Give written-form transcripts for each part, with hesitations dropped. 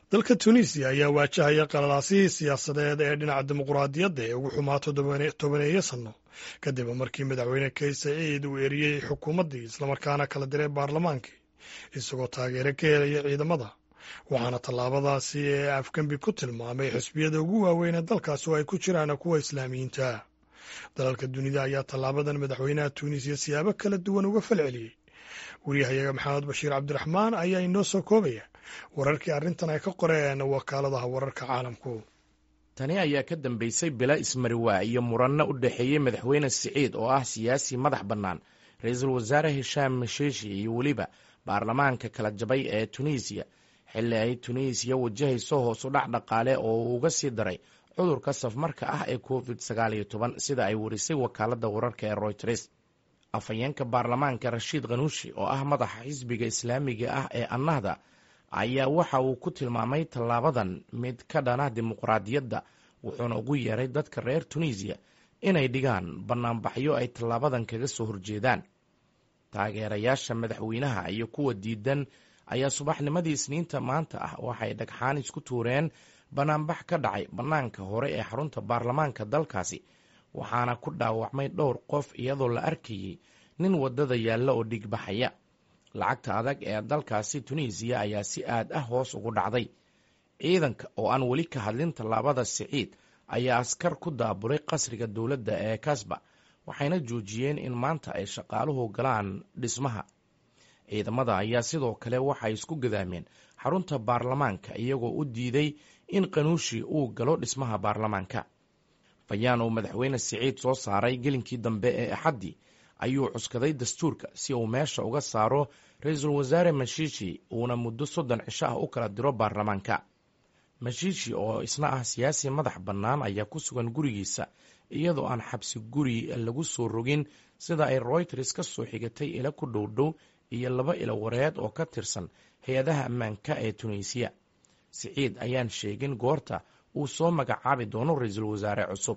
dalka Tunisia ayaa waajahaya qalalaasihii siyaasadeed ee dhinaca dimuqraadiyadda ee ugu xumaa tobaneeyo sano kadib markii madaxweyne Kais Saied uu eriyey xukuumaddii islamarkaana kala diray baarlamaankii isagoo taageero ka helaya ciidamada waxaana tallaabadaasi ee afgembi ku tilmaamay xisbiyada ugu waaweyn ee dalkaasi oo ay ku jiraan kuwa islaamiyiinta dalalka dunida ayaa tallaabadan madaxweynaha Tunisia siyaabo kala duwan uga falceliyey wariyahayaga maxamed bashiir cabdiraxmaan ayaa inoo soo koobaya wararkii arrintan ay ka qoreen wakaaladaha wararka caalamku. tani ayaa ka dambeysay bila ismariwaa iyo muranno u dhexeeyey madaxweyne Saied oo ah siyaasi madax bannaan, ra-iisul wasaare Hisham Mesheshi iyo weliba baarlamaanka kala jabay ee Tunisia xilli ay Tunisia wajahayso hoos u dhac dhaqaale oo uu uga sii daray cudurka safmarka ah ee COVID-19 sida ay warisay wakaaladda wararka ee Reuters. afhayeenka baarlamaanka Rashiid Ghanouchi oo ah madaxa xisbiga islaamiga ah ee Annahda ayaa waxa uu ku tilmaamay tallaabadan mid ka dhana dimuqraadiyadda, wuxuuna ugu yeeray dadka reer Tunisia inay dhigaan bannaanbaxyo ay tallaabadan kaga soo horjeedaan. taageerayaasha madaxweynaha iyo kuwa diidan ayaa subaxnimadii Isniinta maanta ah waxay dhagxaan isku tuureen bannaanbax ka dhacay bannaanka hore ee xarunta baarlamaanka dalkaasi, waxaana ku dhaawacmay dhowr qof iyadoo la arkayey nin waddada yaalla oo dhigbaxaya. lacagta adag ee dalkaasi Tunisia ayaa si aad ah hoos ugu dhacday. ciidanka oo aan weli ka hadlin tallaabada Saied ayaa askar ku daaburay qasriga dowladda ee Kasba, waxayna joojiyeen in maanta ay shaqaaluhu galaan dhismaha. ciidamada ayaa sidoo kale waxay isku gadaameen xarunta baarlamaanka iyagoo u diiday in Ghanouchi uu galo dhismaha baarlamaanka. bayaan uu madaxweyne Saied soo saaray gelinkii dambe ee Axaddii ayuu cuskaday dastuurka si uu meesha uga saaro ra-iisul wasaare Mesheshi uuna muddo 30 cisho ah u kala diro baarlamaanka. Mesheshi oo isna ah siyaasi madax bannaan ayaa ku sugan gurigiisa iyadoo aan xabsi guri lagu soo rogin sida ay Reuters ka soo xigatay ilo ku dhow iyo 2 ilo wareed oo ka tirsan hay-adaha ammaanka ee Tunisia. Saied ayaan sheegin goorta uu soo magacaabi doono ra-iisul wasaare cusub.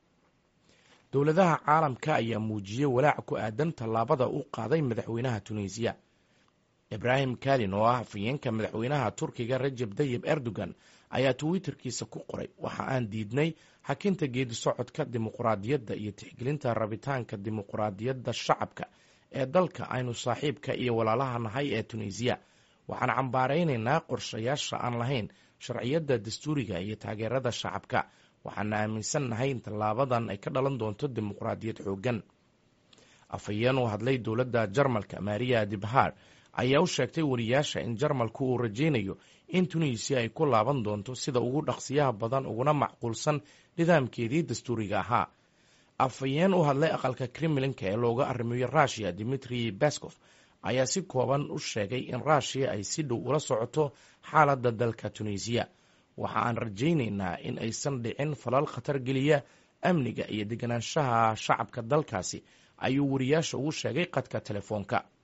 dowladaha caalamka ayaa muujiyey walaac ku aadan tallaabada uu qaaday madaxweynaha Tunisia. Ibrahim Kalin oo ah afhayeenka madaxweynaha Turkiga Recep Tayyip Erdogan ayaa Twitterkiisa ku qoray, waxa aan diidnay xakinta geedi socodka dimuqraadiyadda iyo tixgelinta rabitaanka dimuqraadiyadda shacabka ee dalka aynu saaxiibka iyo walaalaha nahay ee Tunisia. waxaan cambaaraynaynaa qorshayaasha aan lahayn sharciyadda dastuuriga iyo taageerada shacabka. waxaana aaminsannahay in tallaabadan ay ka dhalan doonto dimuqraadiyad xooggan. afhayeen u hadlay dowladda Jarmalka Maria de Bahar ayaa u sheegtay wariyaasha in Jarmalku uu rajaynayo in Tunisia ay ku laaban doonto sida ugu dhaqsiyaha badan uguna macquulsan nidaamkeedii dastuuriga ahaa. afhayeen u hadlay aqalka Kremlinka ee looga arrimayo Russia Dmitry Peskov ayaa si kooban u sheegay in Russia ay si dhow ula socoto xaaladda dalka Tunisia. waxa aan rajaynaynaa in aysan dhicin falal khatar geliya amniga iyo deganaanshaha shacabka dalkaasi, ayuu wariyaasha ugu sheegay qadka telefoonka.